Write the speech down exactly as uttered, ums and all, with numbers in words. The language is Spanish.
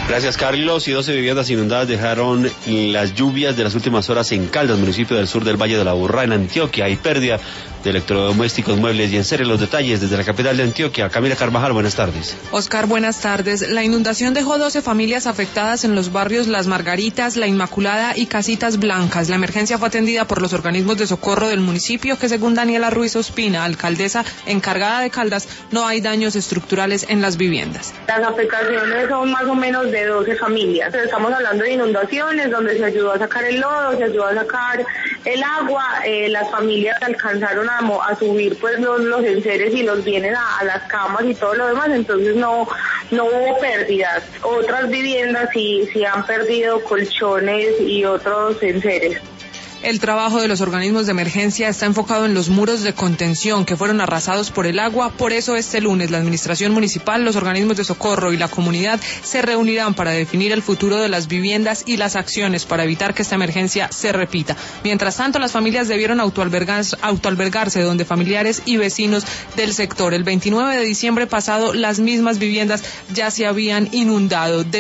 Gracias, Carlos. Y doce viviendas inundadas dejaron las lluvias de las últimas horas en Caldas, municipio del sur del Valle de la Aburrá, en Antioquia. Hay pérdida de electrodomésticos, muebles y enseres. Los detalles desde la capital de Antioquia. Camila Carvajal, buenas tardes. Oscar, buenas tardes. La inundación dejó doce familias afectadas en los barrios Las Margaritas, La Inmaculada y Casitas Blancas. La emergencia fue atendida por los organismos de socorro del municipio, que según Daniela Ruiz Ospina, alcaldesa encargada de Caldas, no hay daños estructurales en las viviendas. Las afectaciones son más o menos de doce familias. Estamos hablando de inundaciones donde se ayudó a sacar el lodo, se ayudó a sacar el agua. Eh, las familias alcanzaron a, a subir pues los, los enseres y los bienes a, a las camas y todo lo demás, entonces no no hubo pérdidas. Otras viviendas sí, sí han perdido colchones y otros enseres. El trabajo de los organismos de emergencia está enfocado en los muros de contención que fueron arrasados por el agua. Por eso este lunes la administración municipal, los organismos de socorro y la comunidad se reunirán para definir el futuro de las viviendas y las acciones para evitar que esta emergencia se repita. Mientras tanto, las familias debieron autoalbergarse, autoalbergarse donde familiares y vecinos del sector. El veintinueve de diciembre pasado, las mismas viviendas ya se habían inundado. De